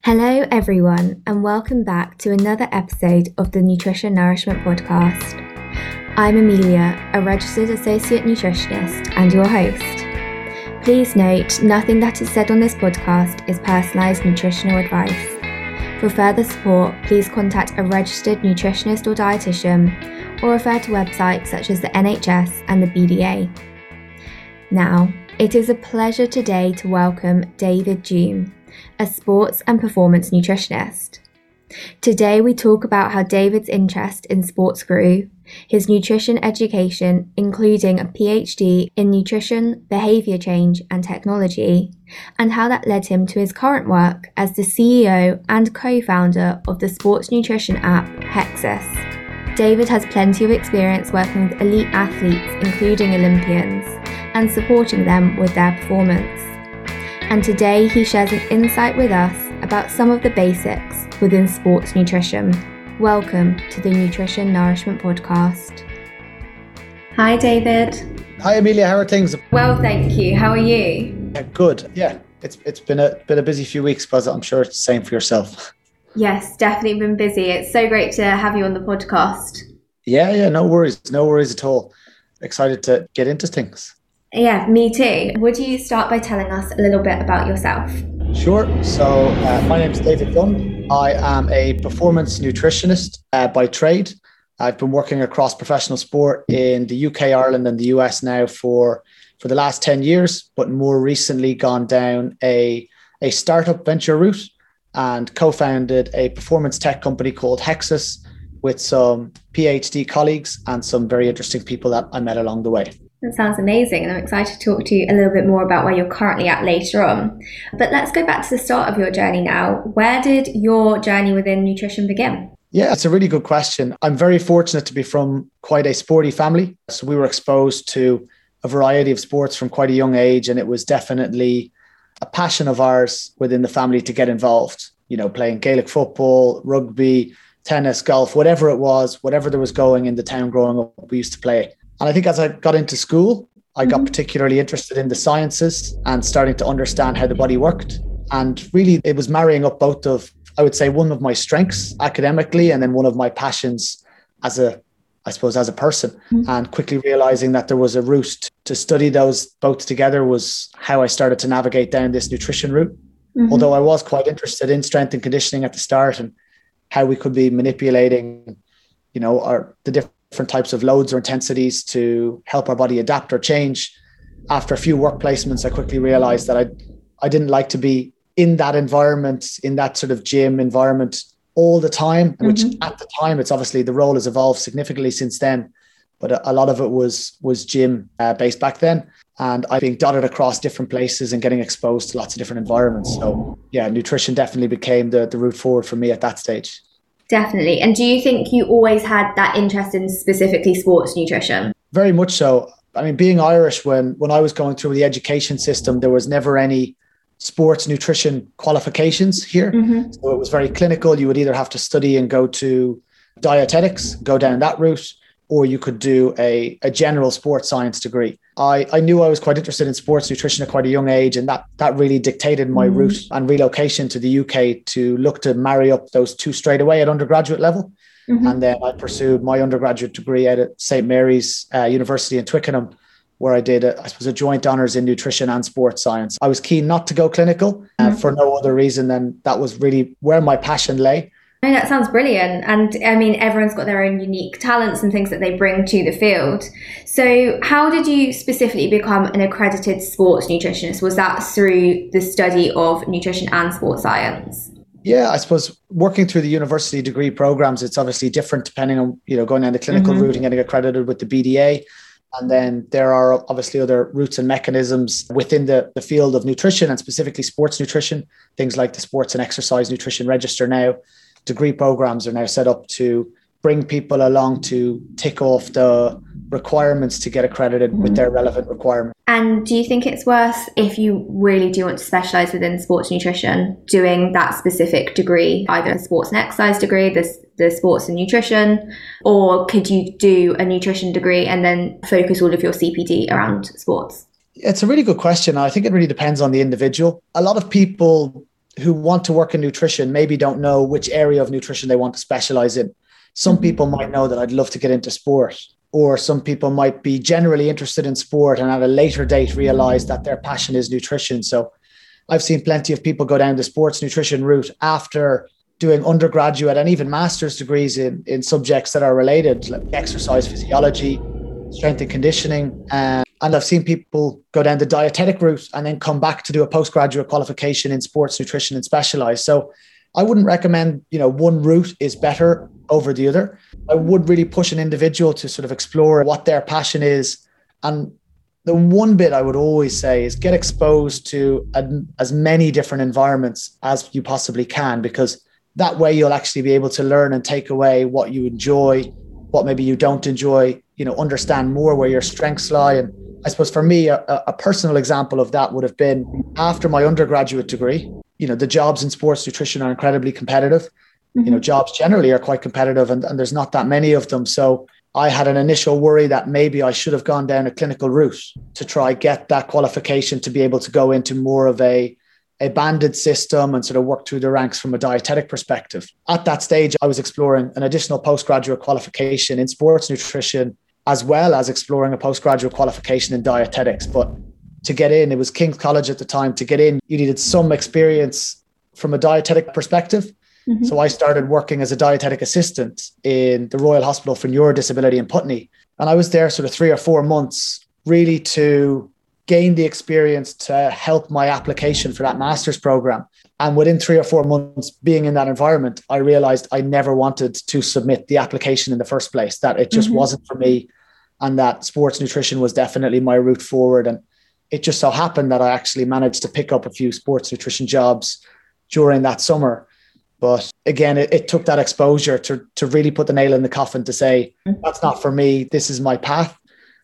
Hello, everyone, and welcome back to another episode of the Nutrition Nourishment Podcast. I'm Amelia, a registered associate nutritionist and your host. Please note, nothing that is said on this podcast is personalised nutritional advice. For further support, please contact a registered nutritionist or dietitian, or refer to websites such as the NHS and the BDA. Now, it is a pleasure today to welcome David Dume, a sports and performance nutritionist. Today we talk about how David's interest in sports grew, his nutrition education, including a PhD in nutrition, behaviour change and technology, and how that led him to his current work as the CEO and co-founder of the sports nutrition app Hexus. David has plenty of experience working with elite athletes, including Olympians, and supporting them with their performance. And today he shares an insight with us about some of the basics within sports nutrition. Welcome to the Nutrition Nourishment Podcast. Hi, David. Hi, Amelia. How are things? Well, thank you. How are you? Good. Yeah, it's been a busy few weeks, but I'm sure it's the same for yourself. Yes, definitely been busy. It's so great to have you on the podcast. Yeah. No worries at all. Excited to get into things. Yeah, me too. Would you start by telling us a little bit about yourself? Sure. So my name is David Dunn. I am a performance nutritionist by trade. I've been working across professional sport in the UK, Ireland and the US now for the last 10 years, but more recently gone down a startup venture route and co-founded a performance tech company called Hexus with some PhD colleagues and some very interesting people that I met along the way. That sounds amazing, and I'm excited to talk to you a little bit more about where you're currently at later on. But let's go back to the start of your journey now. Where did your journey within nutrition begin? Yeah, it's a really good question. I'm very fortunate to be from quite a sporty family. So we were exposed to a variety of sports from quite a young age, and it was definitely a passion of ours within the family to get involved. You know, playing Gaelic football, rugby, tennis, golf, whatever it was, whatever there was going in the town growing up, we used to play. And I think as I got into school, I got particularly interested in the sciences and starting to understand how the body worked. And really, it was marrying up both of, I would say, one of my strengths academically and then one of my passions as a person. And quickly realizing that there was a route to study those both together was how I started to navigate down this nutrition route. Although I was quite interested in strength and conditioning at the start and how we could be manipulating, the different types of loads or intensities to help our body adapt or change. After a few work placements, I quickly realized that I didn't like to be in that environment, in that sort of gym environment all the time, which at the time, it's obviously the role has evolved significantly since then, but a lot of it was gym based back then. And I being dotted across different places and getting exposed to lots of different environments. So yeah, nutrition definitely became the route forward for me at that stage. Definitely. And do you think you always had that interest in specifically sports nutrition? Very much so. I mean, being Irish, when I was going through the education system, there was never any sports nutrition qualifications here. So it was very clinical. You would either have to study and go to dietetics, go down that route, or you could do a general sports science degree. I knew I was quite interested in sports nutrition at quite a young age, and that really dictated my route and relocation to the UK to look to marry up those two straight away at undergraduate level. And then I pursued my undergraduate degree at St. Mary's University in Twickenham, where I did, a joint honours in nutrition and sports science. I was keen not to go clinical for no other reason than that was really where my passion lay. I mean, that sounds brilliant. And I mean, everyone's got their own unique talents and things that they bring to the field. So how did you specifically become an accredited sports nutritionist? Was that through the study of nutrition and sports science? Yeah, I suppose working through the university degree programs, it's obviously different depending on, going down the clinical route and getting accredited with the BDA. And then there are obviously other routes and mechanisms within the field of nutrition and specifically sports nutrition, things like the Sports and Exercise Nutrition Register now. Degree programs are now set up to bring people along to tick off the requirements to get accredited with their relevant requirements. And do you think it's worth, if you really do want to specialise within sports nutrition, doing that specific degree, either a sports and exercise degree, the sports and nutrition, or could you do a nutrition degree and then focus all of your CPD around sports? It's a really good question. I think it really depends on the individual. A lot of people who want to work in nutrition maybe don't know which area of nutrition they want to specialize in. Some people might know that I'd love to get into sport, or some people might be generally interested in sport and at a later date realize that their passion is nutrition. So I've seen plenty of people go down the sports nutrition route after doing undergraduate and even master's degrees in subjects that are related, like exercise physiology, strength and conditioning. And I've seen people go down the dietetic route and then come back to do a postgraduate qualification in sports nutrition and specialize. So I wouldn't recommend, one route is better over the other. I would really push an individual to sort of explore what their passion is. And the one bit I would always say is get exposed to as many different environments as you possibly can, because that way you'll actually be able to learn and take away what you enjoy, what maybe you don't enjoy, understand more where your strengths lie. And I suppose for me, a personal example of that would have been after my undergraduate degree. The jobs in sports nutrition are incredibly competitive. Jobs generally are quite competitive and there's not that many of them. So I had an initial worry that maybe I should have gone down a clinical route to try get that qualification to be able to go into more of a banded system and sort of work through the ranks from a dietetic perspective. At that stage, I was exploring an additional postgraduate qualification in sports nutrition, as well as exploring a postgraduate qualification in dietetics. But to get in, it was King's College at the time. To get in, you needed some experience from a dietetic perspective. So I started working as a dietetic assistant in the Royal Hospital for Neurodisability in Putney. And I was there sort of 3 or 4 months really to gain the experience to help my application for that master's program. And within 3 or 4 months being in that environment, I realized I never wanted to submit the application in the first place, that it just wasn't for me, and that sports nutrition was definitely my route forward. And it just so happened that I actually managed to pick up a few sports nutrition jobs during that summer. But again, it took that exposure to really put the nail in the coffin to say, that's not for me, this is my path.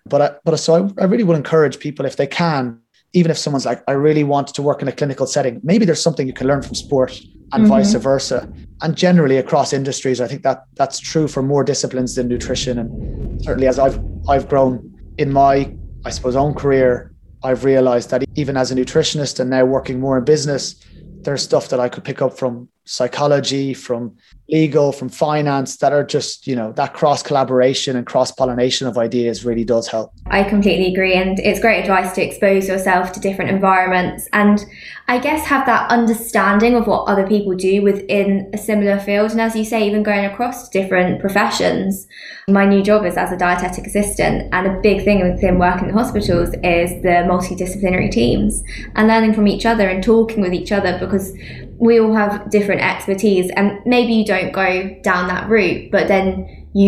So I really would encourage people, if they can, even if someone's like, I really want to work in a clinical setting, maybe there's something you can learn from sport and vice versa. And generally across industries, I think that's true for more disciplines than nutrition. And certainly as I've grown in my, I suppose, own career, I've realized that even as a nutritionist and now working more in business, there's stuff that I could pick up from psychology, from legal, from finance, that are just, that cross collaboration and cross pollination of ideas really does help. I completely agree. And it's great advice to expose yourself to different environments and I guess have that understanding of what other people do within a similar field. And as you say, even going across different professions. My new job is as a dietetic assistant, and a big thing within working in hospitals is the multidisciplinary teams and learning from each other and talking with each other, because we all have different expertise and maybe you don't go down that route, but then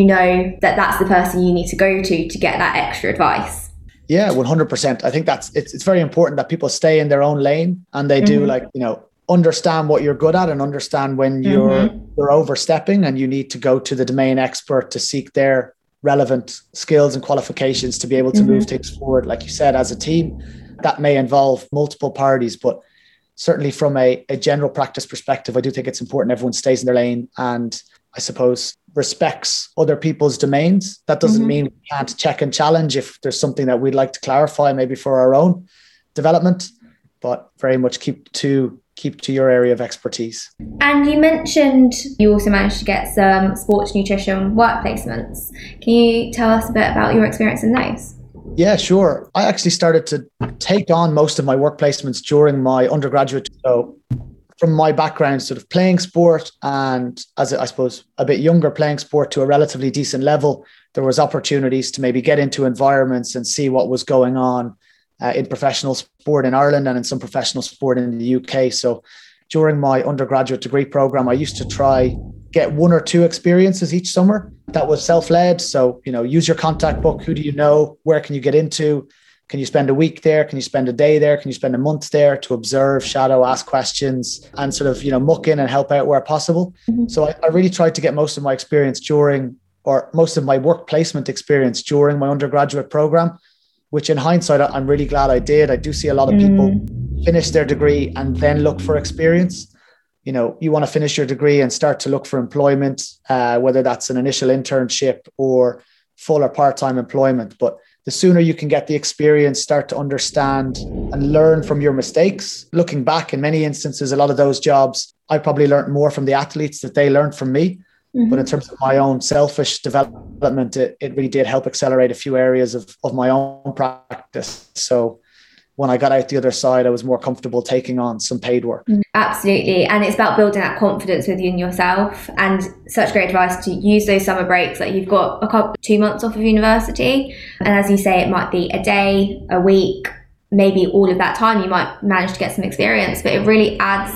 that that's the person you need to go to get that extra advice. Yeah, 100%. I think it's very important that people stay in their own lane and they do understand what you're good at and understand when you're overstepping and you need to go to the domain expert to seek their relevant skills and qualifications to be able to move things forward. Like you said, as a team, that may involve multiple parties, but certainly from a general practice perspective, I do think it's important everyone stays in their lane and I suppose respects other people's domains. That doesn't mean we can't check and challenge if there's something that we'd like to clarify, maybe for our own development, but very much keep to your area of expertise. And you mentioned you also managed to get some sports nutrition work placements. Can you tell us a bit about your experience in those? Yeah, sure. I actually started to take on most of my work placements during my undergraduate. So from my background, sort of playing sport and as I suppose a bit younger, playing sport to a relatively decent level, there was opportunities to maybe get into environments and see what was going on in professional sport in Ireland and in some professional sport in the UK. So during my undergraduate degree program, I used to try get 1 or 2 experiences each summer that was self-led. So, use your contact book. Who do you know? Where can you get into? Can you spend a week there? Can you spend a day there? Can you spend a month there to observe, shadow, ask questions and sort of, muck in and help out where possible? So I really tried to get most of my experience most of my work placement experience during my undergraduate program, which in hindsight, I'm really glad I did. I do see a lot of people finish their degree and then look for experience. You want to finish your degree and start to look for employment, whether that's an initial internship or full or part-time employment. But the sooner you can get the experience, start to understand and learn from your mistakes. Looking back, in many instances, a lot of those jobs, I probably learned more from the athletes that they learned from me. Mm-hmm. But in terms of my own selfish development, it really did help accelerate a few areas of my own practice. So when I got out the other side, I was more comfortable taking on some paid work. Absolutely. And it's about building that confidence within yourself, and such great advice to use those summer breaks. Like, you've got 2 months off of university. And as you say, it might be a day, a week, maybe all of that time you might manage to get some experience, but it really adds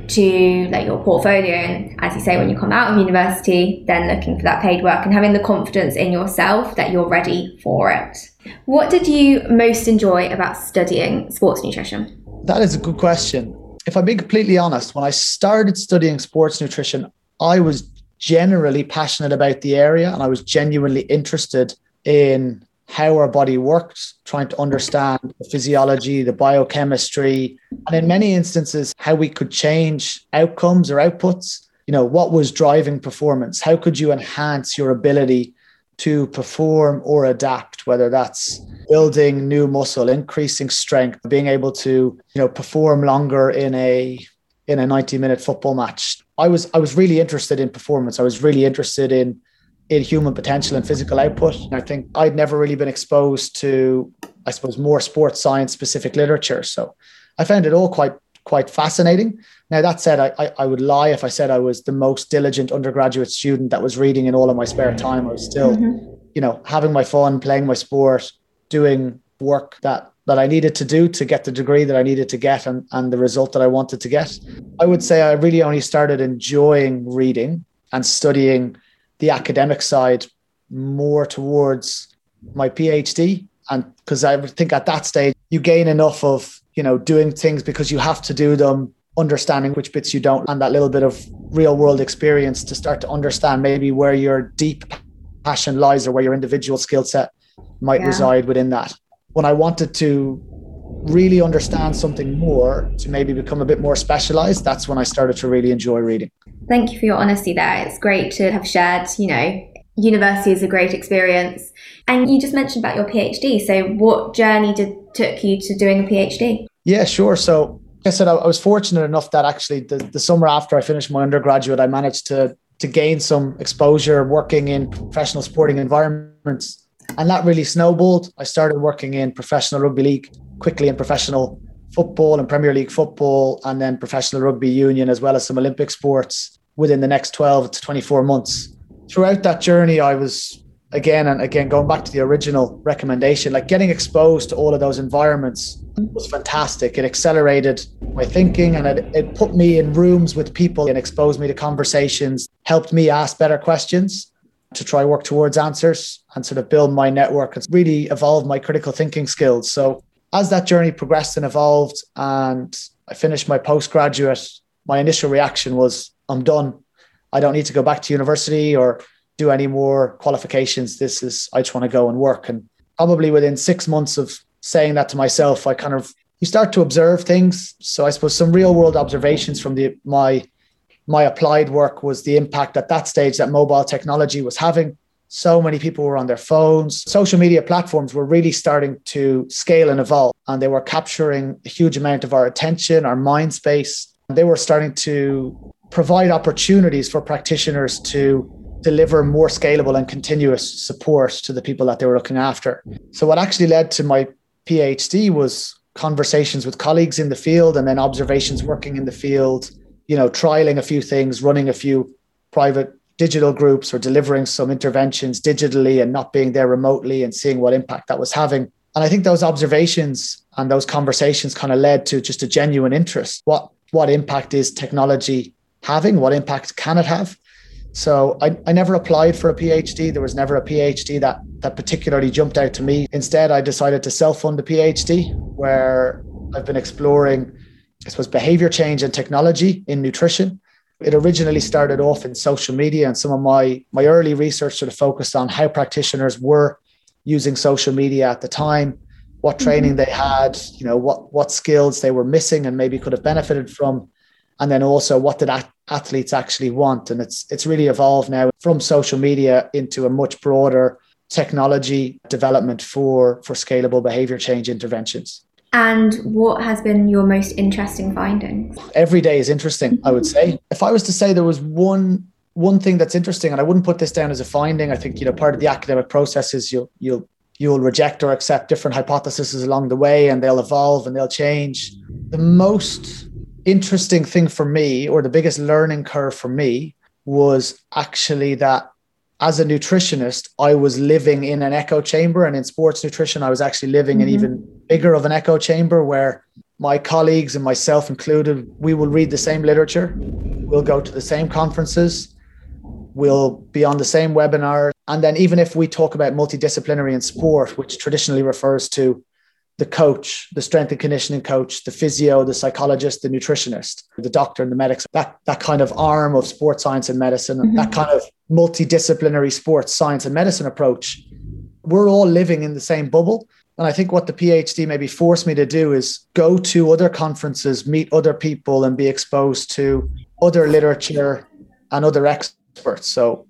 to like your portfolio. And as you say, when you come out of university, then looking for that paid work and having the confidence in yourself that you're ready for it. What did you most enjoy about studying sports nutrition? That is a good question. If I'm being completely honest, when I started studying sports nutrition, I was generally passionate about the area, and I was genuinely interested in how our body worked, trying to understand the physiology, the biochemistry, and in many instances, how we could change outcomes or outputs. You know, what was driving performance? How could you enhance your ability to perform or adapt, whether that's building new muscle, increasing strength, being able to, perform longer in a 90-minute football match. I was really interested in performance. I was really interested in human potential and physical output. And I think I'd never really been exposed to, I suppose, more sports science specific literature. So I found it all quite fascinating. Now, that said, I would lie if I said I was the most diligent undergraduate student that was reading in all of my spare time. I was still, having my fun, playing my sport, doing work that I needed to do to get the degree that I needed to get and the result that I wanted to get. I would say I really only started enjoying reading and studying the academic side more towards my PhD. And because I think at that stage, you gain enough of, doing things because you have to do them, understanding which bits you don't, and that little bit of real world experience to start to understand maybe where your deep passion lies or where your individual skill set might reside within that. When I wanted to really understand something more, to maybe become a bit more specialized, that's when I started to really enjoy reading. Thank you for your honesty there. It's great to have shared, university is a great experience. And you just mentioned about your PhD. So what journey took you to doing a PhD? Yeah, sure. So like I said, I was fortunate enough that actually the summer after I finished my undergraduate, I managed to gain some exposure working in professional sporting environments. And that really snowballed. I started working in professional rugby league, quickly in professional football and Premier League football, and then professional rugby union, as well as some Olympic sports within the next 12 to 24 months. Throughout that journey, I was again going back to the original recommendation, like getting exposed to all of those environments was fantastic. It accelerated my thinking, and it put me in rooms with people and exposed me to conversations, helped me ask better questions to try work towards answers and sort of build my network. It's really evolved my critical thinking skills. So as that journey progressed and evolved and I finished my postgraduate, my initial reaction was, I'm done. I don't need to go back to university or do any more qualifications. I just want to go and work. And probably within 6 months of saying that to myself, you start to observe things. So I suppose some real world observations from my applied work was the impact at that stage that mobile technology was having. So many people were on their phones. Social media platforms were really starting to scale and evolve, and they were capturing a huge amount of our attention, our mind space. They were starting to provide opportunities for practitioners to deliver more scalable and continuous support to the people that they were looking after. So what actually led to my PhD was conversations with colleagues in the field, and then observations working in the field, trialing a few things, running a few private digital groups or delivering some interventions digitally and not being there remotely, and seeing what impact that was having. And I think those observations and those conversations kind of led to just a genuine interest. What impact is technology having? What impact can it have? So I never applied for a PhD. There was never a PhD that particularly jumped out to me. Instead, I decided to self-fund a PhD where I've been exploring, I suppose, behavior change and technology in nutrition. It originally started off in social media, and some of my early research sort of focused on how practitioners were using social media at the time, what training they had, what skills they were missing and maybe could have benefited from. And then also, what did athletes actually want? And it's really evolved now from social media into a much broader technology development for scalable behavior change interventions. And what has been your most interesting findings? Every day is interesting, I would say. If I was to say there was one thing that's interesting, and I wouldn't put this down as a finding, I think, part of the academic process is you'll reject or accept different hypotheses along the way, and they'll evolve and they'll change. The most interesting thing for me, or the biggest learning curve for me, was actually that as a nutritionist, I was living in an echo chamber, and in sports nutrition, I was actually living in even bigger of an echo chamber where my colleagues and myself included, we will read the same literature, we'll go to the same conferences, we'll be on the same webinars. And then even if we talk about multidisciplinary in sport, which traditionally refers to the coach, the strength and conditioning coach, the physio, the psychologist, the nutritionist, the doctor and the medics, that kind of arm of sports science and medicine, that kind of multidisciplinary sports science and medicine approach, we're all living in the same bubble. And I think what the PhD maybe forced me to do is go to other conferences, meet other people, and be exposed to other literature and other experts. So,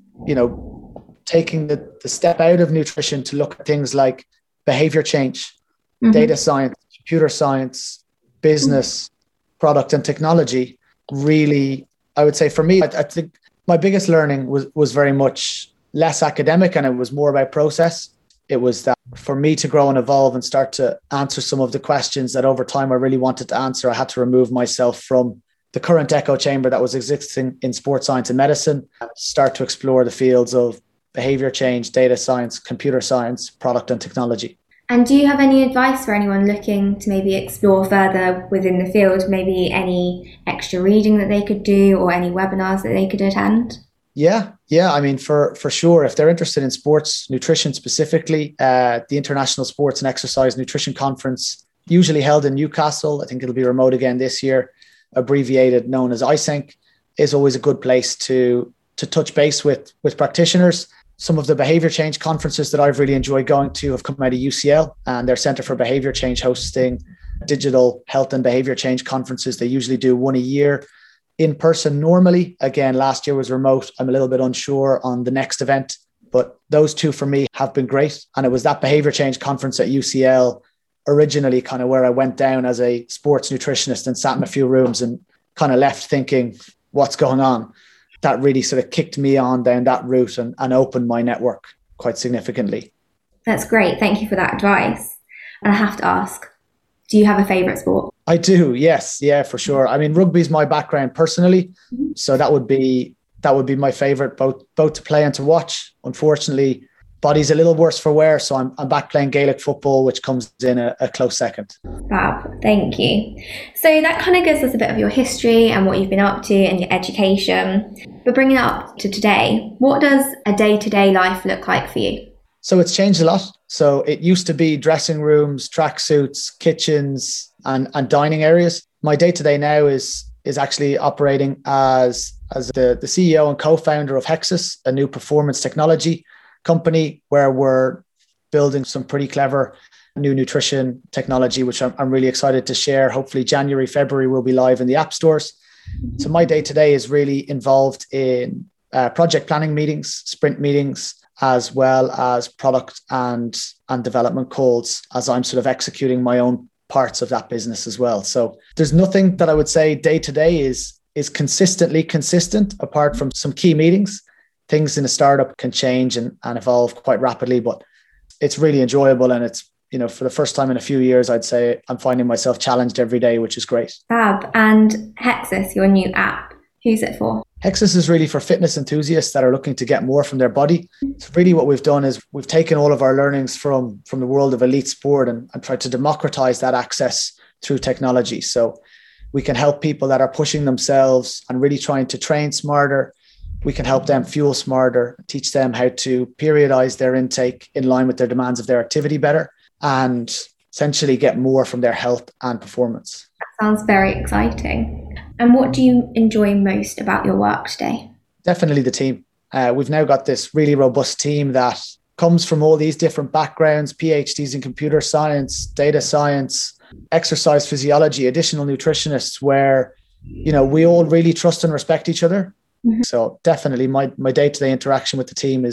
taking the step out of nutrition to look at things like behavior change, data science, computer science, business, product and technology, really, I would say for me, I think my biggest learning was very much less academic, and it was more about process. It was that for me to grow and evolve and start to answer some of the questions that over time I really wanted to answer, I had to remove myself from the current echo chamber that was existing in sports science and medicine, and start to explore the fields of behavior change, data science, computer science, product and technology. And do you have any advice for anyone looking to maybe explore further within the field? Maybe any extra reading that they could do or any webinars that they could attend? Yeah. I mean, for sure, if they're interested in sports nutrition specifically, the International Sports and Exercise Nutrition Conference, usually held in Newcastle, I think it'll be remote again this year, abbreviated known as ISENC, is always a good place to touch base with practitioners. Some of the behavior change conferences that I've really enjoyed going to have come out of UCL and their Center for Behavior Change hosting digital health and behavior change conferences. They usually do one a year in person normally. Again, last year was remote. I'm a little bit unsure on the next event, but those two for me have been great. And it was that behavior change conference at UCL originally kind of where I went down as a sports nutritionist and sat in a few rooms and kind of left thinking, what's going on? That really sort of kicked me on down that route and opened my network quite significantly. That's great. Thank you for that advice. And I have to ask, do you have a favourite sport? I do, yes. Yeah, for sure. I mean, rugby is my background personally. So that would be my favourite, both to play and to watch. Unfortunately, body's a little worse for wear. So I'm back playing Gaelic football, which comes in a close second. Fab, thank you. So that kind of gives us a bit of your history and what you've been up to and your education. But bringing it up to today, what does a day-to-day life look like for you? So it's changed a lot. So it used to be dressing rooms, tracksuits, kitchens, and dining areas. My day-to-day now is actually operating as the CEO and co-founder of Hexus, a new performance technology company where we're building some pretty clever new nutrition technology, which I'm really excited to share. Hopefully January, February will be live in the app stores. So my day-to-day is really involved in project planning meetings, sprint meetings, as well as product and development calls as I'm sort of executing my own parts of that business as well. So there's nothing that I would say day-to-day is consistently consistent apart from some key meetings. Things in a startup can change and evolve quite rapidly, but it's really enjoyable. And it's, for the first time in a few years, I'd say I'm finding myself challenged every day, which is great. Fab. And Hexus, your new app, who's it for? Hexus is really for fitness enthusiasts that are looking to get more from their body. So really what we've done is we've taken all of our learnings from the world of elite sport and tried to democratize that access through technology. So we can help people that are pushing themselves and really trying to train smarter. We can help them fuel smarter, teach them how to periodize their intake in line with their demands of their activity better, and essentially get more from their health and performance. That sounds very exciting. And what do you enjoy most about your work today? Definitely the team. We've now got this really robust team that comes from all these different backgrounds, PhDs in computer science, data science, exercise physiology, additional nutritionists, where, we all really trust and respect each other. Mm-hmm. So definitely my day-to-day interaction with the team is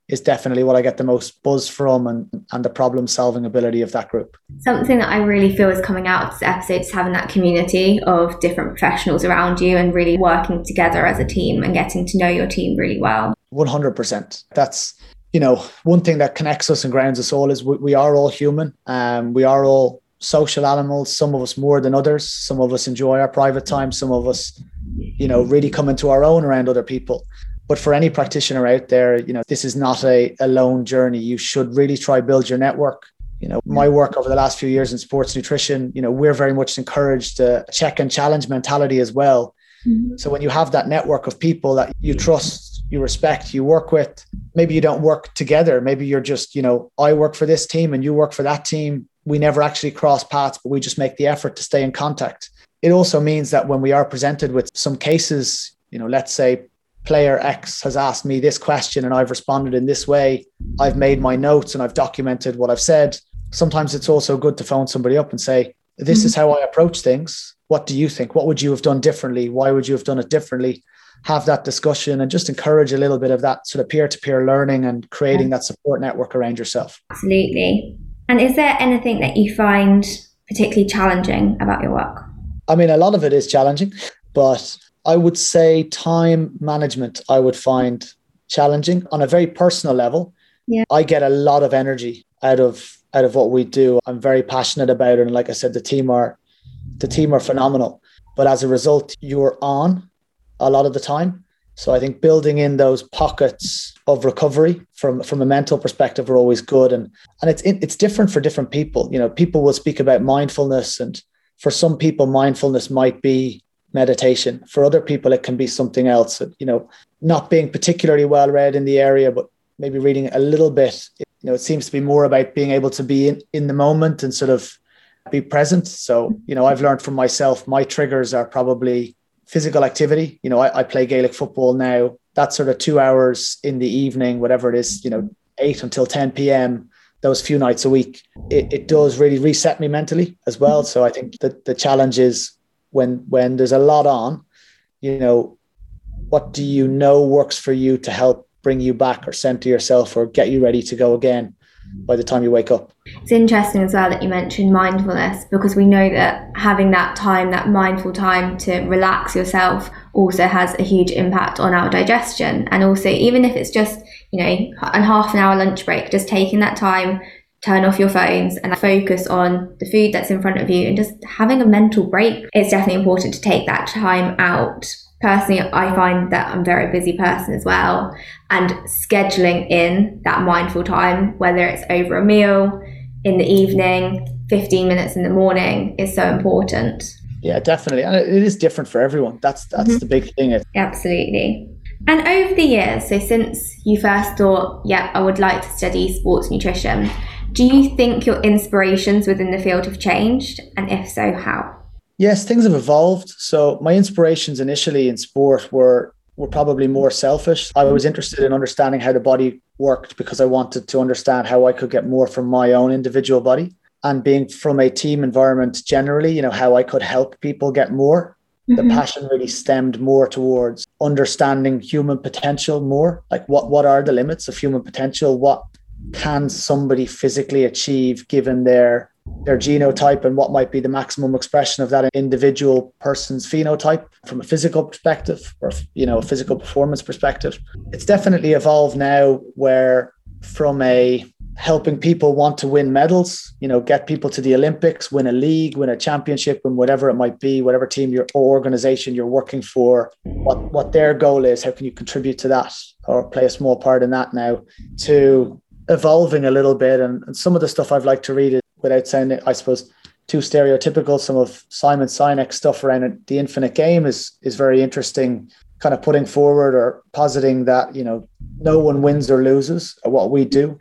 is definitely what I get the most buzz from, and the problem solving ability of that group. Something that I really feel is coming out of this episode is having that community of different professionals around you and really working together as a team and getting to know your team really well. 100%. That's, one thing that connects us and grounds us all is we are all human. We are all social animals, some of us more than others. Some of us enjoy our private time. Some of us, really come into our own around other people. But for any practitioner out there, this is not a lone journey. You should really try build your network. My work over the last few years in sports nutrition, we're very much encouraged a check and challenge mentality as well. Mm-hmm. So when you have that network of people that you trust, you respect, you work with, maybe you don't work together. Maybe you're just, I work for this team and you work for that team. We never actually cross paths, but we just make the effort to stay in contact. It also means that when we are presented with some cases, let's say player X has asked me this question and I've responded in this way. I've made my notes and I've documented what I've said. Sometimes it's also good to phone somebody up and say, this is how I approach things. What do you think? What would you have done differently? Why would you have done it differently? Have that discussion and just encourage a little bit of that sort of peer-to-peer learning and creating that support network around yourself. Absolutely. And is there anything that you find particularly challenging about your work? I mean, a lot of it is challenging, but I would say time management I would find challenging on a very personal level. Yeah. I get a lot of energy out of what we do. I'm very passionate about it. And like I said, the team are phenomenal. But as a result, you're on a lot of the time. So I think building in those pockets of recovery from a mental perspective are always good. And it's different for different people. People will speak about mindfulness, and for some people, mindfulness might be meditation. For other people, it can be something else. Not being particularly well read in the area, but maybe reading a little bit. It seems to be more about being able to be in the moment and sort of be present. So, I've learned from myself, my triggers are probably physical activity. I play Gaelic football now. That's sort of 2 hours in the evening, whatever it is, 8 until 10 p.m. those few nights a week. It does really reset me mentally as well. So I think that the challenge is when there's a lot on, what do you know works for you to help bring you back or center yourself or get you ready to go again by the time you wake up. It's interesting as well that you mentioned mindfulness, because we know that having that time, that mindful time to relax yourself, also has a huge impact on our digestion. And also, even if it's just, a half an hour lunch break, just taking that time, turn off your phones and focus on the food that's in front of you and just having a mental break. It's definitely important to take that time out. Personally, I find that I'm a very busy person as well, and scheduling in that mindful time, whether it's over a meal, in the evening, 15 minutes in the morning, is so important. Yeah, definitely. And it is different for everyone. That's the big thing. Absolutely. And over the years, so since you first thought, I would like to study sports nutrition, do you think your inspirations within the field have changed? And if so, how? Yes, things have evolved. So my inspirations initially in sport were probably more selfish. I was interested in understanding how the body worked because I wanted to understand how I could get more from my own individual body. And being from a team environment generally, how I could help people get more. Mm-hmm. The passion really stemmed more towards understanding human potential more. Like what are the limits of human potential? What can somebody physically achieve given their genotype, and what might be the maximum expression of that individual person's phenotype from a physical perspective or, a physical performance perspective. It's definitely evolved now where from a helping people want to win medals, get people to the Olympics, win a league, win a championship, and whatever it might be, whatever team or organization you're working for, what their goal is, how can you contribute to that or play a small part in that now, to evolving a little bit. And some of the stuff I've liked to read is, without sounding, I suppose, too stereotypical, some of Simon Sinek's stuff around the infinite game is very interesting, kind of putting forward or positing that, no one wins or loses at what we do.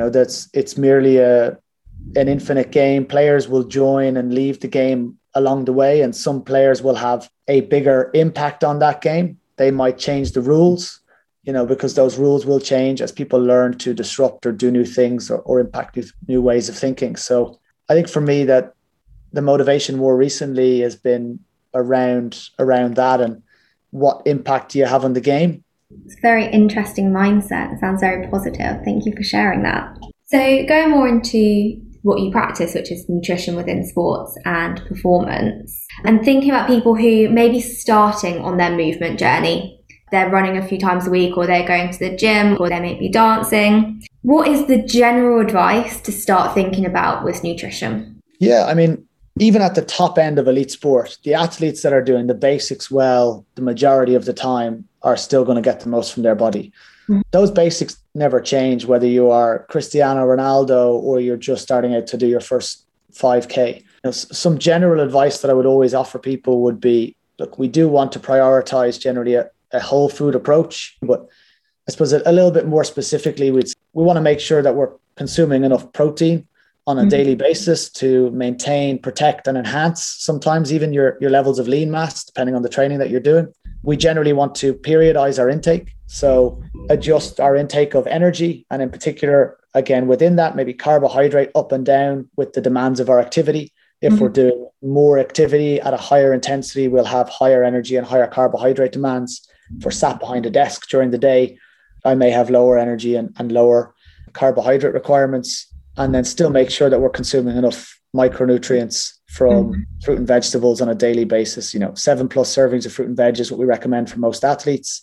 It's merely an infinite game. Players will join and leave the game along the way, and some players will have a bigger impact on that game. They might change the rules, because those rules will change as people learn to disrupt or do new things or impact new ways of thinking. So I think for me that the motivation more recently has been around that, and what impact do you have on the game? It's a very interesting mindset. It sounds very positive. Thank you for sharing that. So going more into what you practice, which is nutrition within sports and performance, and thinking about people who may be starting on their movement journey. They're running a few times a week, or they're going to the gym, or they may be dancing. What is the general advice to start thinking about with nutrition? Yeah, I mean, even at the top end of elite sport, the athletes that are doing the basics well, the majority of the time are still going to get the most from their body. Mm-hmm. Those basics never change, whether you are Cristiano Ronaldo or you're just starting out to do your first 5K. Some general advice that I would always offer people would be, look, we do want to prioritize generally a whole food approach, but I suppose a little bit more specifically, we want to make sure that we're consuming enough protein on a daily basis to maintain, protect, and enhance sometimes even your levels of lean mass, depending on the training that you're doing. We generally want to periodize our intake, so adjust our intake of energy, and in particular, again, within that, maybe carbohydrate up and down with the demands of our activity. If we're doing more activity at a higher intensity, we'll have higher energy and higher carbohydrate demands. If we're sat behind a desk during the day, I may have lower energy and lower carbohydrate requirements, and then still make sure that we're consuming enough micronutrients from fruit and vegetables on a daily basis. 7+ servings of fruit and veg is what we recommend for most athletes.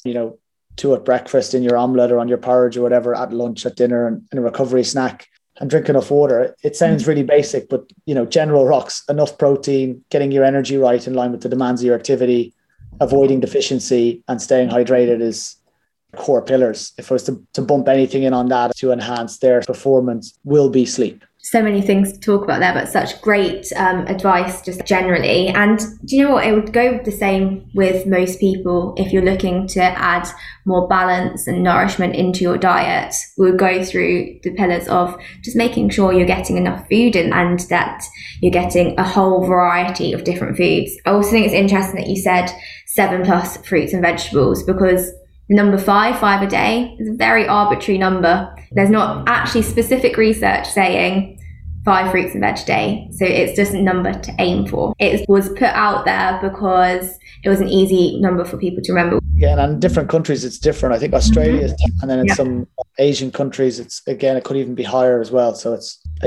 2 at breakfast, in your omelette or on your porridge or whatever, at lunch, at dinner, and in a recovery snack, and drink enough water. It sounds really basic, but general rocks, enough protein, getting your energy right in line with the demands of your activity, avoiding deficiency, and staying hydrated is core pillars. If I was to bump anything in on that to enhance their performance, will be sleep. So many things to talk about there, but such great advice just generally. And do you know what? It would go the same with most people. If you're looking to add more balance and nourishment into your diet, we would go through the pillars of just making sure you're getting enough food in, and that you're getting a whole variety of different foods. I also think it's interesting that you said 7+ fruits and vegetables, because the number five a day is a very arbitrary number. There's not actually specific research saying 5 fruits and veg a day. So it's just a number to aim for. It was put out there because it was an easy number for people to remember. Yeah, and in different countries, it's different. I think Australia is, and then in some Asian countries, it could even be higher as well. So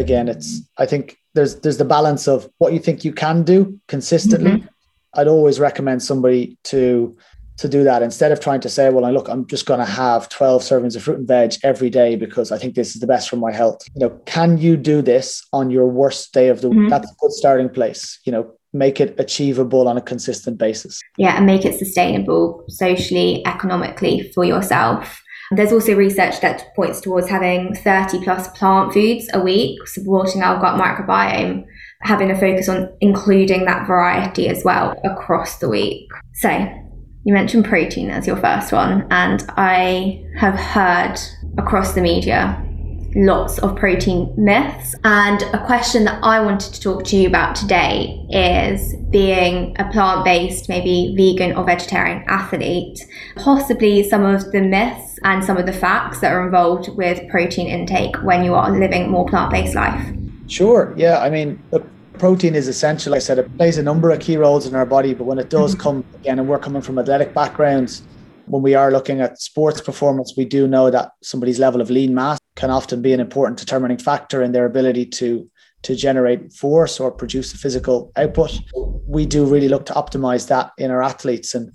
I think there's the balance of what you think you can do consistently. I'd always recommend somebody to do that instead of trying to say, well, look, I'm just going to have 12 servings of fruit and veg every day because I think this is the best for my health. Can you do this on your worst day of the week? That's a good starting place. Make it achievable on a consistent basis. Yeah, and make it sustainable socially, economically for yourself. There's also research that points towards having 30+ plant foods a week, supporting our gut microbiome, having a focus on including that variety as well across the week. So you mentioned protein as your first one, and I have heard across the media lots of protein myths. And a question that I wanted to talk to you about today is, being a plant-based, maybe vegan or vegetarian athlete, possibly some of the myths and some of the facts that are involved with protein intake when you are living a more plant-based life. Sure. Yeah. I mean, look, protein is essential. Like I said, it plays a number of key roles in our body, but when it does come, again, and we're coming from athletic backgrounds, when we are looking at sports performance, we do know that somebody's level of lean mass can often be an important determining factor in their ability to generate force or produce a physical output. We do really look to optimize that in our athletes. And,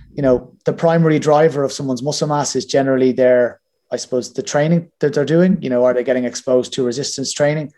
the primary driver of someone's muscle mass is generally the training that they're doing. Are they getting exposed to resistance training?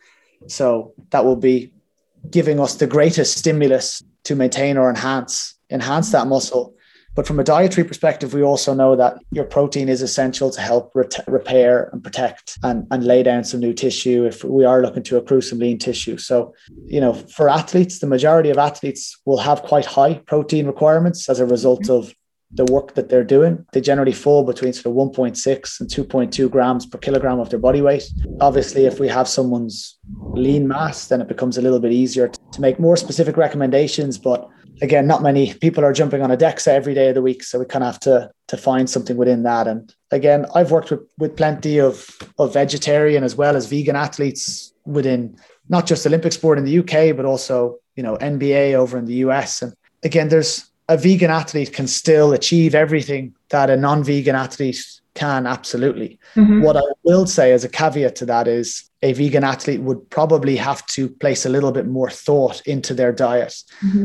So that will be giving us the greatest stimulus to maintain or enhance that muscle. But from a dietary perspective, we also know that your protein is essential to help repair and protect and lay down some new tissue if we are looking to accrue some lean tissue. So, for athletes, the majority of athletes will have quite high protein requirements as a result of the work that they're doing. They generally fall between sort of 1.6 and 2.2 grams per kilogram of their body weight. Obviously, if we have someone's lean mass, then it becomes a little bit easier to make more specific recommendations. But again, not many people are jumping on a DEXA every day of the week. So we kind of have to find something within that. And again, I've worked with plenty of vegetarian as well as vegan athletes within not just Olympic sport in the UK, but also, NBA over in the US. And again, there's a vegan athlete can still achieve everything that a non-vegan athlete can, absolutely. What I will say as a caveat to that is a vegan athlete would probably have to place a little bit more thought into their diet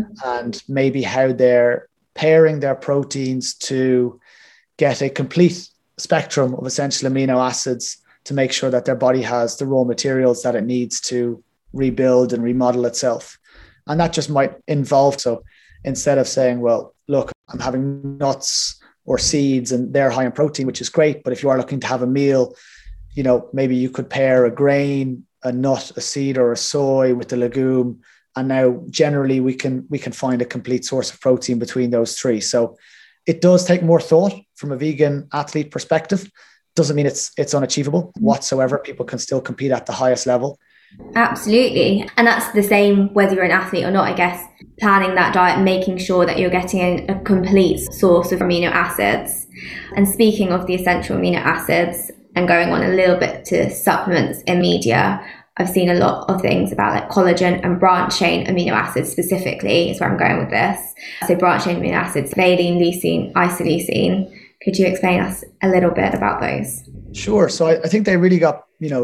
and maybe how they're pairing their proteins to get a complete spectrum of essential amino acids to make sure that their body has the raw materials that it needs to rebuild and remodel itself. And that just might involve, so instead of saying, well, look, I'm having nuts or seeds and they're high in protein, which is great. But if you are looking to have a meal, you know, maybe you could pair a grain, a nut, a seed, or a soy with the legume. And now generally we can find a complete source of protein between those three. So it does take more thought from a vegan athlete perspective. Doesn't mean it's unachievable whatsoever. People can still compete at the highest level. Absolutely. And that's the same whether you're an athlete or not, I guess. Planning that diet, making sure that you're getting a complete source of amino acids. And speaking of the essential amino acids and going on a little bit to supplements in media, I've seen a lot of things about like collagen and branched chain amino acids specifically is where I'm going with this. So branched chain amino acids, valine, leucine, isoleucine. Could you explain us a little bit about those? Sure. So I think they really got,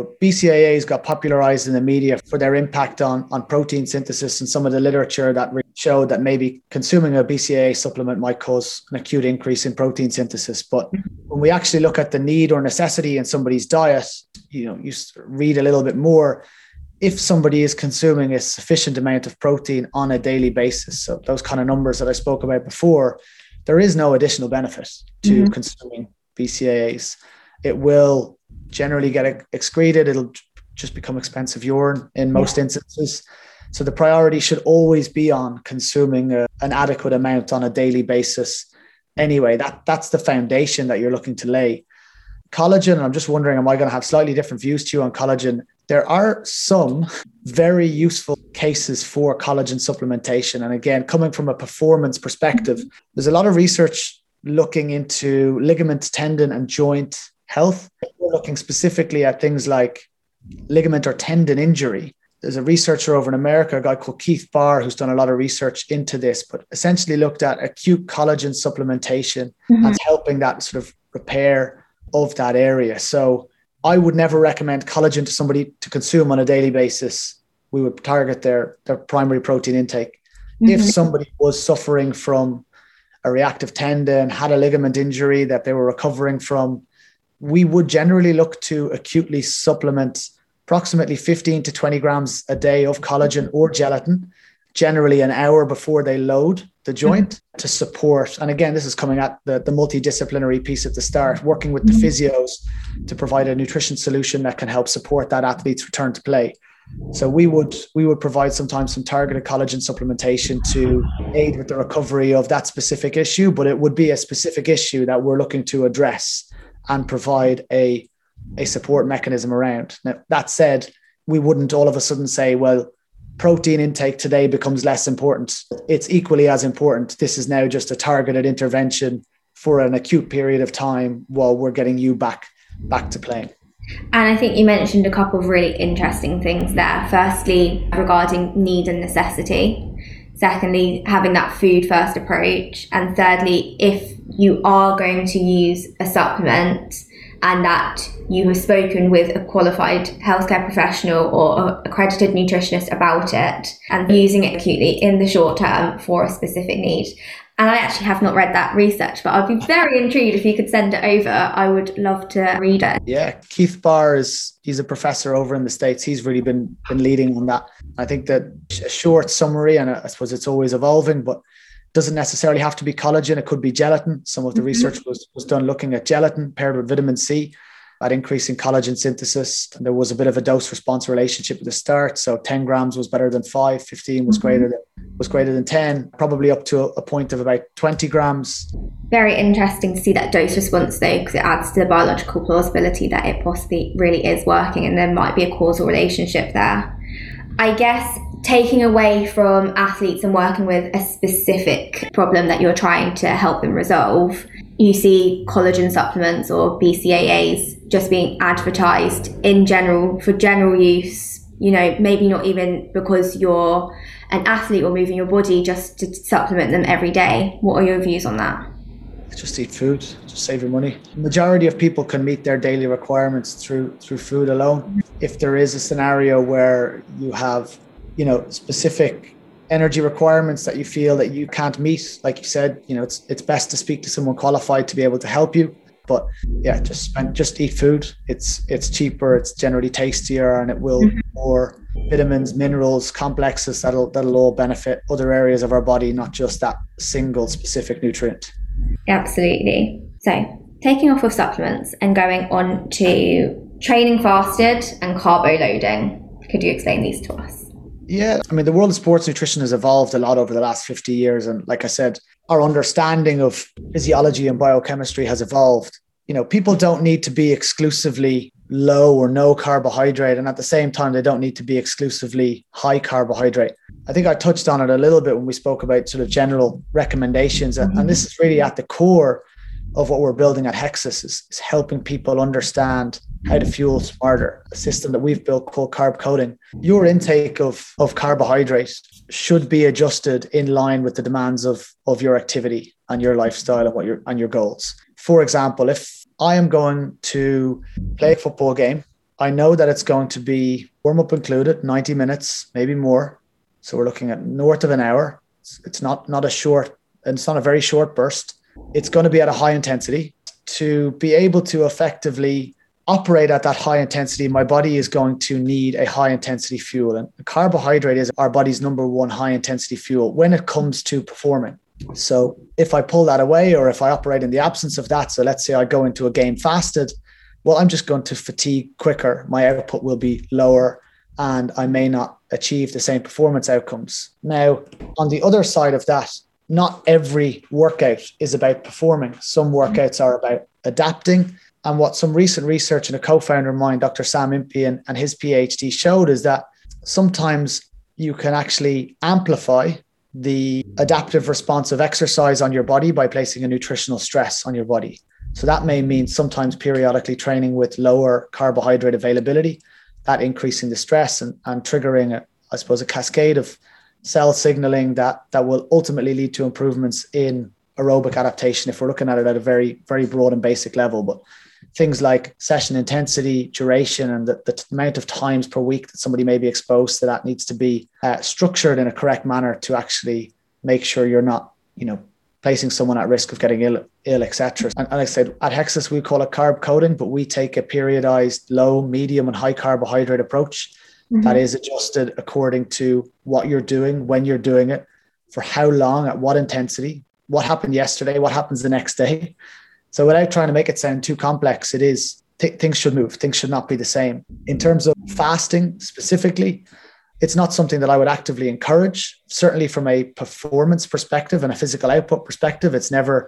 BCAAs got popularized in the media for their impact on protein synthesis, and some of the literature that showed that maybe consuming a BCAA supplement might cause an acute increase in protein synthesis. But when we actually look at the need or necessity in somebody's diet, you read a little bit more. If somebody is consuming a sufficient amount of protein on a daily basis, so those kind of numbers that I spoke about before, there is no additional benefit to consuming BCAAs. It will generally get excreted. It'll just become expensive urine in most instances. So the priority should always be on consuming an adequate amount on a daily basis. Anyway, that's the foundation that you're looking to lay. Collagen, I'm just wondering, am I going to have slightly different views to you on collagen? There are some very useful cases for collagen supplementation. And again, coming from a performance perspective, there's a lot of research looking into ligament, tendon, and joint health. We're looking specifically at things like ligament or tendon injury. There's a researcher over in America, a guy called Keith Barr, who's done a lot of research into this, but essentially looked at acute collagen supplementation and helping that sort of repair of that area. So I would never recommend collagen to somebody to consume on a daily basis. We would target their primary protein intake. If somebody was suffering from a reactive tendon, had a ligament injury that they were recovering from, we would generally look to acutely supplement approximately 15 to 20 grams a day of collagen or gelatin, generally an hour before they load the joint to support. And again, this is coming at the multidisciplinary piece at the start, working with the physios to provide a nutrition solution that can help support that athlete's return to play. So we would provide sometimes some targeted collagen supplementation to aid with the recovery of that specific issue, but it would be a specific issue that we're looking to address and provide a support mechanism around. Now, that said, we wouldn't all of a sudden say, well, protein intake today becomes less important. It's equally as important. This is now just a targeted intervention for an acute period of time while we're getting you back to playing. And I think you mentioned a couple of really interesting things there. Firstly, regarding need and necessity. Secondly, having that food first approach. And thirdly, if you are going to use a supplement and that you have spoken with a qualified healthcare professional or accredited nutritionist about it and using it acutely in the short term for a specific need. And I actually have not read that research, but I'd be very intrigued if you could send it over. I would love to read it. Yeah, Keith Barr he's a professor over in the States. He's really been leading on that. I think that a short summary, and I suppose it's always evolving, but doesn't necessarily have to be collagen. It could be gelatin. Some of the research was done looking at gelatin paired with vitamin C at increasing collagen synthesis. And there was a bit of a dose response relationship at the start. So 10 grams was better than 5, 15 was greater than 10, probably up to a point of about 20 grams. Very interesting to see that dose response though, because it adds to the biological plausibility that it possibly really is working and there might be a causal relationship there. I guess taking away from athletes and working with a specific problem that you're trying to help them resolve, you see collagen supplements or BCAAs just being advertised in general for general use maybe not even because you're an athlete or moving your body, just to supplement them every day. What are your views on that? Just eat food, just save your money. The majority of people can meet their daily requirements through food alone. If there is a scenario where you have, specific energy requirements that you feel that you can't meet, like you said, it's best to speak to someone qualified to be able to help you. But yeah, just eat food. It's cheaper, it's generally tastier, and it will more vitamins, minerals, complexes that'll all benefit other areas of our body, not just that single specific nutrient. Absolutely. So taking off of supplements and going on to training fasted and carbo loading. Could you explain these to us? Yeah, I mean, the world of sports nutrition has evolved a lot over the last 50 years. And like I said, our understanding of physiology and biochemistry has evolved. People don't need to be exclusively low or no carbohydrate. And at the same time, they don't need to be exclusively high carbohydrate. I think I touched on it a little bit when we spoke about sort of general recommendations. And this is really at the core of what we're building at Hexus is helping people understand how to fuel smarter, a system that we've built called carb coding. Your intake of carbohydrate should be adjusted in line with the demands of your activity and your lifestyle and your goals. For example, if I am going to play a football game, I know that it's going to be warm-up included, 90 minutes, maybe more. So we're looking at north of an hour. It's not a very short burst. It's going to be at a high intensity. To be able to effectively operate at that high intensity, my body is going to need a high intensity fuel. And carbohydrate is our body's number one high intensity fuel when it comes to performing. So if I pull that away, or if I operate in the absence of that, so let's say I go into a game fasted, well, I'm just going to fatigue quicker. My output will be lower and I may not achieve the same performance outcomes. Now, on the other side of that, not every workout is about performing. Some workouts are about adapting. And what some recent research and a co-founder of mine, Dr. Sam Impey, and his PhD showed is that sometimes you can actually amplify the adaptive response of exercise on your body by placing a nutritional stress on your body. So that may mean sometimes periodically training with lower carbohydrate availability, that increasing the stress and triggering, a cascade of cell signaling that will ultimately lead to improvements in aerobic adaptation if we're looking at it at a very, very broad and basic level. But things like session intensity, duration, and the amount of times per week that somebody may be exposed to that needs to be structured in a correct manner to actually make sure you're not, placing someone at risk of getting ill, etc. And like I said, at Hexus, we call it carb coding, but we take a periodized low, medium, and high carbohydrate approach that is adjusted according to what you're doing, when you're doing it, for how long, at what intensity, what happened yesterday, what happens the next day. So without trying to make it sound too complex, it is things should move. Things should not be the same. In terms of fasting specifically, it's not something that I would actively encourage. Certainly from a performance perspective and a physical output perspective, it's never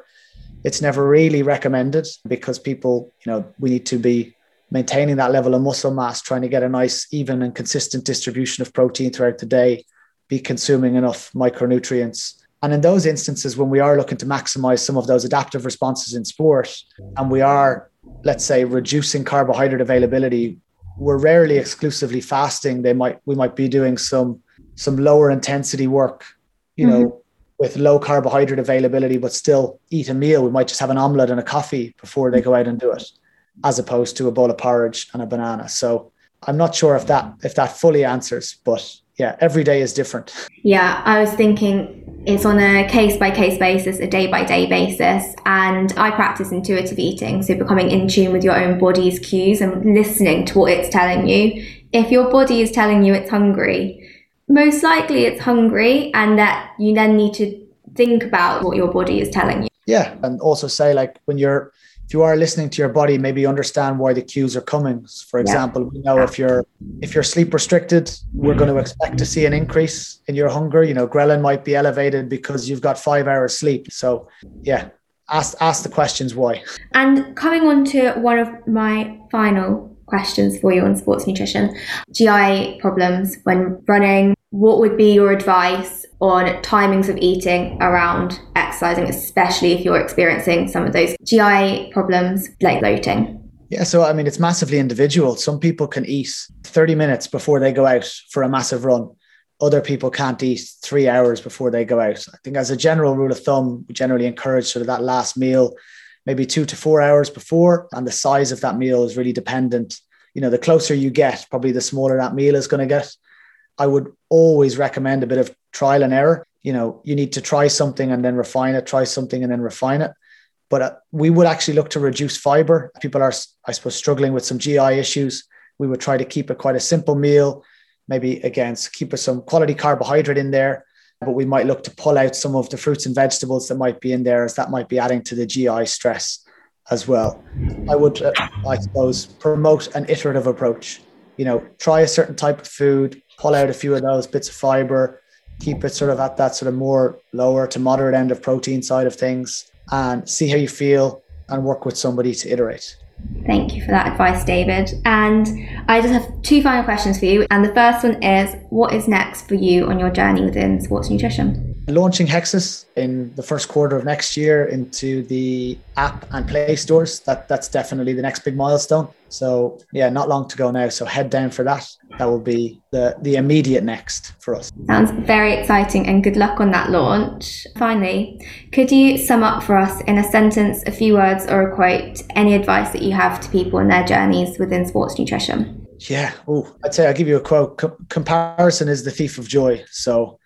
really recommended because people, we need to be maintaining that level of muscle mass, trying to get a nice, even and consistent distribution of protein throughout the day, be consuming enough micronutrients. And in those instances, when we are looking to maximize some of those adaptive responses in sport, and we are, let's say, reducing carbohydrate availability, we're rarely exclusively fasting. We might be doing some lower intensity work, with low carbohydrate availability, but still eat a meal. We might just have an omelette and a coffee before they go out and do it, as opposed to a bowl of porridge and a banana. So I'm not sure if that fully answers, but yeah, every day is different. Yeah, I was thinking it's on a case-by-case basis, a day-by-day basis. And I practice intuitive eating, so becoming in tune with your own body's cues and listening to what it's telling you. If your body is telling you it's hungry, most likely it's hungry, and that you then need to think about what your body is telling you. Yeah, and also say, like, if you are listening to your body, maybe understand why the cues are coming. For example, we know if you're sleep restricted, we're going to expect to see an increase in your hunger. Ghrelin might be elevated because you've got 5 hours sleep. So yeah, ask the questions why. And coming on to one of my final questions for you on sports nutrition, GI problems when running. What would be your advice on timings of eating around exercising, especially if you're experiencing some of those GI problems like bloating? Yeah, so I mean, it's massively individual. Some people can eat 30 minutes before they go out for a massive run. Other people can't eat 3 hours before they go out. I think as a general rule of thumb, we generally encourage sort of that last meal, maybe 2 to 4 hours before. And the size of that meal is really dependent. The closer you get, probably the smaller that meal is going to get. I would always recommend a bit of trial and error. You need to try something and then refine it, try something and then refine it. But we would actually look to reduce fiber. People are, I suppose, struggling with some GI issues. We would try to keep it quite a simple meal. Maybe, again, keep some quality carbohydrate in there. But we might look to pull out some of the fruits and vegetables that might be in there, as that might be adding to the GI stress as well. I would, I suppose, promote an iterative approach. Try a certain type of food, pull out a few of those bits of fiber, keep it sort of at that sort of more lower to moderate end of protein side of things, and see how you feel and work with somebody to iterate. Thank you for that advice, David. And I just have 2 final questions for you. And the first one is, what is next for you on your journey within sports nutrition? Launching Hexus in the first quarter of next year into the app and Play stores. That's definitely the next big milestone. So yeah, not long to go now. So head down for that. That will be the immediate next for us. Sounds very exciting, and good luck on that launch. Finally, could you sum up for us in a sentence, a few words or a quote, any advice that you have to people in their journeys within sports nutrition? Yeah. I'd say I'll give you a quote. Comparison is the thief of joy. So,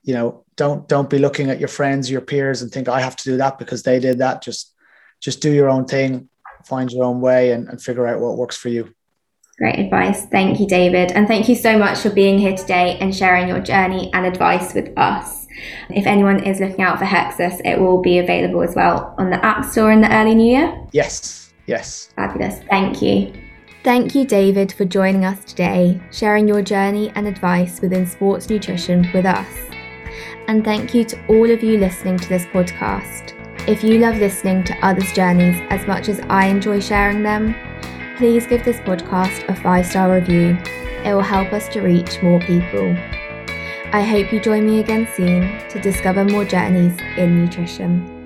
don't be looking at your friends, your peers, and think I have to do that because they did that. Just do your own thing, find your own way, and figure out what works for you. Great advice. Thank you, David. And thank you so much for being here today and sharing your journey and advice with us. If anyone is looking out for Hexus, it will be available as well on the App Store in the early new year. Yes. Fabulous. Thank you. Thank you, David, for joining us today, sharing your journey and advice within sports nutrition with us. And thank you to all of you listening to this podcast. If you love listening to others' journeys as much as I enjoy sharing them, please give this podcast a 5-star review. It will help us to reach more people. I hope you join me again soon to discover more journeys in nutrition.